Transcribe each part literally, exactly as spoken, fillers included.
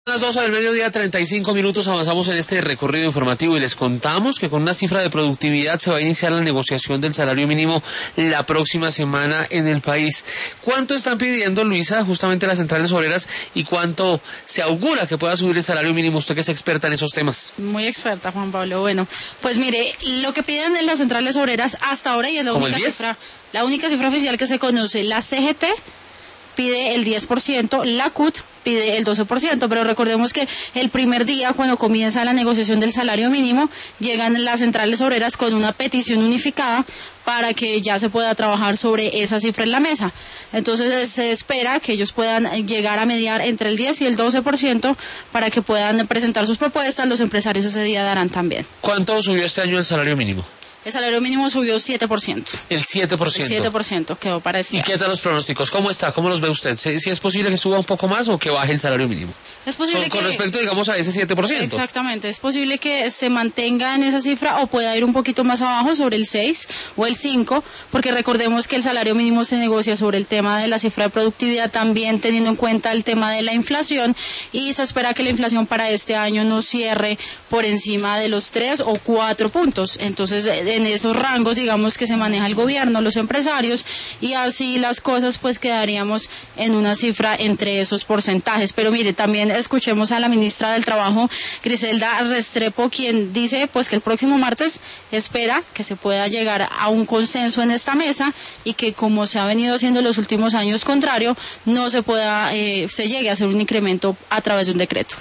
Las doce del mediodía, treinta y cinco minutos, avanzamos en este recorrido informativo y les contamos que con una cifra de productividad se va a iniciar la negociación del salario mínimo la próxima semana en el país. ¿Cuánto están pidiendo, Luisa, justamente las centrales obreras, y cuánto se augura que pueda subir el salario mínimo? Usted que es experta en esos temas. Muy experta, Juan Pablo. Bueno, pues mire, lo que piden en las centrales obreras hasta ahora, y es la única cifra, la única cifra oficial que se conoce, la C G T pide el diez por ciento, la C U T pide el doce por ciento, pero recordemos que el primer día, cuando comienza la negociación del salario mínimo, llegan las centrales obreras con una petición unificada para que ya se pueda trabajar sobre esa cifra en la mesa. Entonces se espera que ellos puedan llegar a mediar entre el diez y el doce por ciento para que puedan presentar sus propuestas. Los empresarios ese día darán también. ¿Cuánto subió este año el salario mínimo? El salario mínimo subió siete por ciento. El siete por ciento. El siete por ciento quedó para este ¿Y año. qué tal los pronósticos? ¿Cómo está? ¿Cómo los ve usted? ¿Si, si es posible que suba un poco más o que baje el salario mínimo? Es posible con, que... Con respecto, digamos, a ese siete por ciento. Exactamente. Es posible que se mantenga en esa cifra o pueda ir un poquito más abajo, sobre el seis o el cinco, porque recordemos que el salario mínimo se negocia sobre el tema de la cifra de productividad, también teniendo en cuenta el tema de la inflación, y se espera que la inflación para este año no cierre por encima de los tres o cuatro puntos. Entonces, en esos rangos, digamos, que se maneja el gobierno, los empresarios, y así las cosas, pues quedaríamos en una cifra entre esos porcentajes. Pero mire, también escuchemos a la ministra del Trabajo, Griselda Restrepo, quien dice pues que el próximo martes espera que se pueda llegar a un consenso en esta mesa y que, como se ha venido haciendo en los últimos años contrario, no se pueda, eh, se llegue a hacer un incremento a través de un decreto.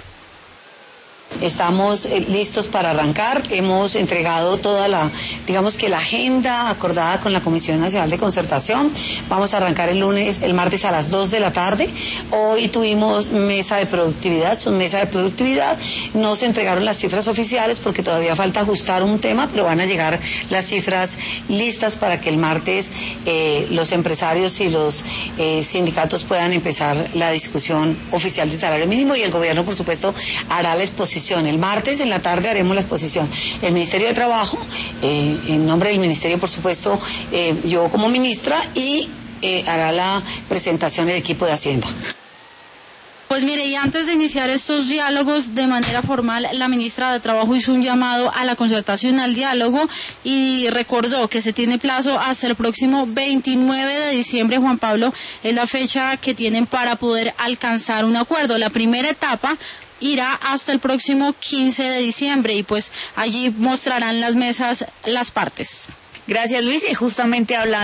Estamos eh, listos para arrancar. Hemos entregado toda la, digamos que la agenda acordada con la Comisión Nacional de Concertación. Vamos a arrancar el lunes, el martes a las dos de la tarde. Hoy tuvimos mesa de productividad, su mesa de productividad. No se entregaron las cifras oficiales porque todavía falta ajustar un tema, pero van a llegar las cifras listas para que el martes eh, los empresarios y los eh, sindicatos puedan empezar la discusión oficial del salario mínimo, y el gobierno, por supuesto, hará la exposición. El martes en la tarde haremos la exposición. El Ministerio de Trabajo, eh, en nombre del Ministerio, por supuesto, eh, yo como ministra, y eh, hará la presentación el equipo de Hacienda. Pues mire, y antes de iniciar estos diálogos de manera formal, la ministra de Trabajo hizo un llamado a la concertación, al diálogo, y recordó que se tiene plazo hasta el próximo veintinueve de diciembre, Juan Pablo, es la fecha que tienen para poder alcanzar un acuerdo. La primera etapa irá hasta el próximo quince de diciembre, y pues allí mostrarán las mesas las partes. Gracias, Luis, y justamente hablando